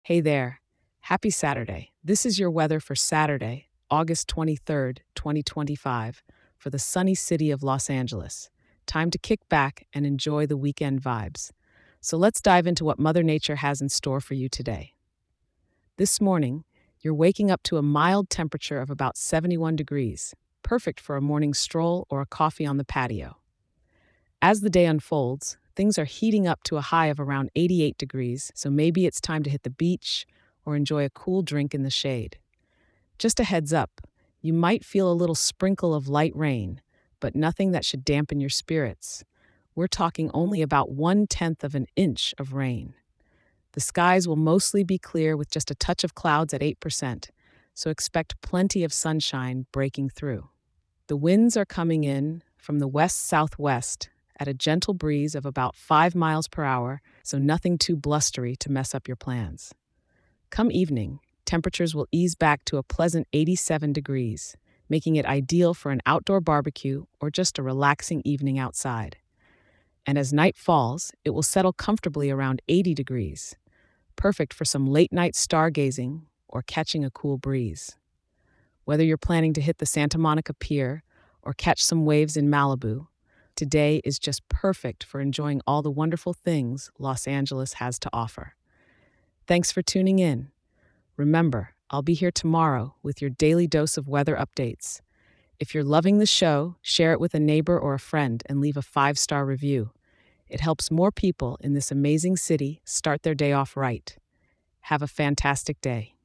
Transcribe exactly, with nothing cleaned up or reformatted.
Hey there. Happy Saturday. This is your weather for Saturday, August twenty-third, twenty twenty-five, for the sunny city of Los Angeles. Time to kick back and enjoy the weekend vibes. So let's dive into what Mother Nature has in store for you today. This morning, you're waking up to a mild temperature of about seventy-one degrees, perfect for a morning stroll or a coffee on the patio. As the day unfolds, things are heating up to a high of around eighty-eight degrees, so maybe it's time to hit the beach or enjoy a cool drink in the shade. Just a heads up, you might feel a little sprinkle of light rain, but nothing that should dampen your spirits. We're talking only about one tenth of an inch of rain. The skies will mostly be clear with just a touch of clouds at eight percent, so expect plenty of sunshine breaking through. The winds are coming in from the west southwest at a gentle breeze of about five miles per hour, so nothing too blustery to mess up your plans. Come evening, temperatures will ease back to a pleasant eighty-seven degrees, making it ideal for an outdoor barbecue or just a relaxing evening outside. And as night falls, it will settle comfortably around eighty degrees, perfect for some late night stargazing or catching a cool breeze. Whether you're planning to hit the Santa Monica Pier or catch some waves in Malibu, today is just perfect for enjoying all the wonderful things Los Angeles has to offer. Thanks for tuning in. Remember, I'll be here tomorrow with your daily dose of weather updates. If you're loving the show, share it with a neighbor or a friend and leave a five star review. It helps more people in this amazing city start their day off right. Have a fantastic day.